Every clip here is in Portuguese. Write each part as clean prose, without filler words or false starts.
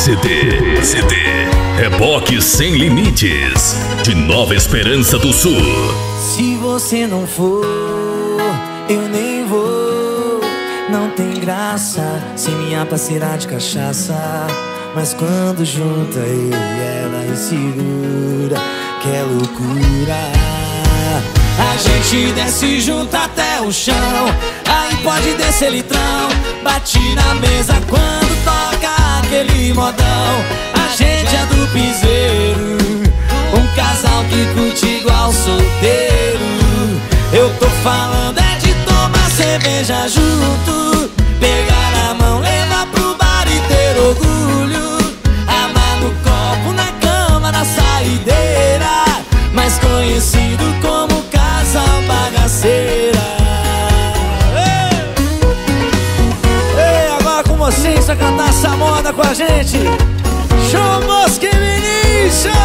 CD Reboque Sem Limites, de Nova Esperança do Sul. Se você não for, eu nem vou. Não tem graça sem minha parceira de cachaça. Mas quando junta eu e ela e segura, que é loucura. A gente desce junto até o chão, aí pode descer litrão. Bate na mesa quando toca aquele modão. A gente é do piseiro, um casal que curte igual solteiro. Eu tô falando é de tomar cerveja junto, pegar na mão, levar pro bar e ter orgulho. Amar no copo, na cama, na saideira, mais conhecido como casal bagaceira. Ei, agora com vocês, pra cantar essa moda com a gente, João Bosco e Vinícius.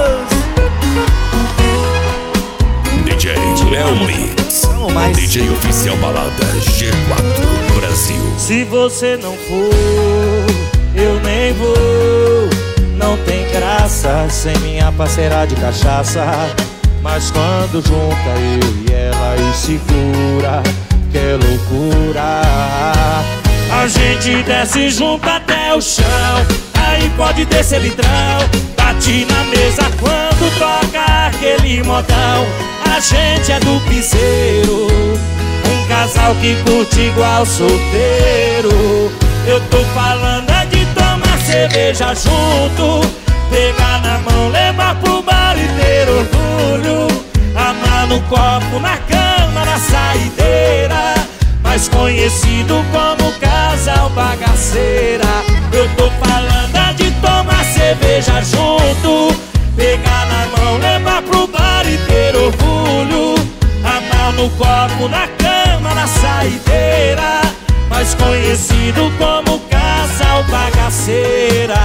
DJ Léo Mix, DJ oficial balada G4 Brasil. Se você não for, eu nem vou. Não tem graça sem minha parceira de cachaça. Mas quando junta eu e ela e segura, que é loucura. A gente desce junto até o chão, aí pode descer litrão. Bate na mesa quando toca aquele modão. A gente é do piseiro, um casal que curte igual solteiro. Eu tô falando é de tomar cerveja junto, pegar na mão, levar pro bar e ter orgulho. Amar no copo, na cama, na saideira, mais conhecido como casal bagaceira. Eu tô falando é de tomar cerveja junto, pegar na mão, levar pro bar e ter orgulho. Amar no copo, na cama, na saideira, mais conhecido como casal bagaceira.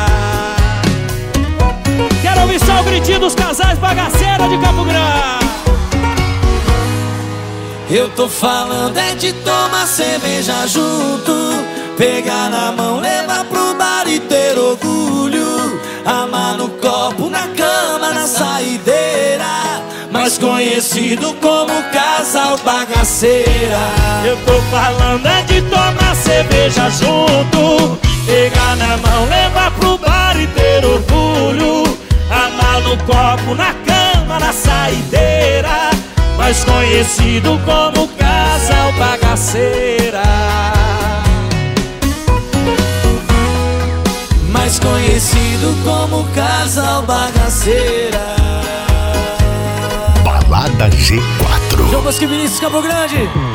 Quero ouvir só o gritinho dos casais bagaceira de Campo Grande. Eu tô falando é de tomar cerveja junto, pegar na mão, levar pro bar e ter orgulho. Amar no copo, na cama, na saideira, mais conhecido como casal bagaceira. Eu tô falando é de tomar cerveja junto, pegar na mão, levar pro bar e ter orgulho. Amar no copo, na cama, na saideira, mais conhecido como casal bagaceira. Mais conhecido como casal bagaceira. Balada G4. João Bosco e Vinícius, Campo Grande.